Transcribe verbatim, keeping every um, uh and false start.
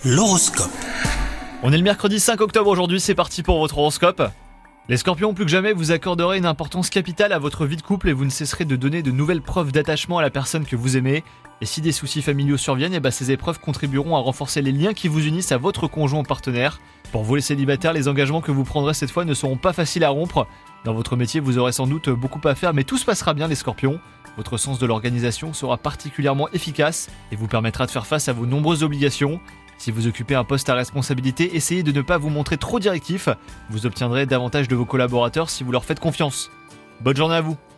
L'horoscope. On est le mercredi cinq octobre aujourd'hui, c'est parti pour votre horoscope. Les scorpions, plus que jamais, vous accorderez une importance capitale à votre vie de couple et vous ne cesserez de donner de nouvelles preuves d'attachement à la personne que vous aimez. Et si des soucis familiaux surviennent, et bah ces épreuves contribueront à renforcer les liens qui vous unissent à votre conjoint ou partenaire. Pour vous les célibataires, les engagements que vous prendrez cette fois ne seront pas faciles à rompre. Dans votre métier, vous aurez sans doute beaucoup à faire, mais tout se passera bien les scorpions. Votre sens de l'organisation sera particulièrement efficace et vous permettra de faire face à vos nombreuses obligations. Si vous occupez un poste à responsabilité, essayez de ne pas vous montrer trop directif. Vous obtiendrez davantage de vos collaborateurs si vous leur faites confiance. Bonne journée à vous!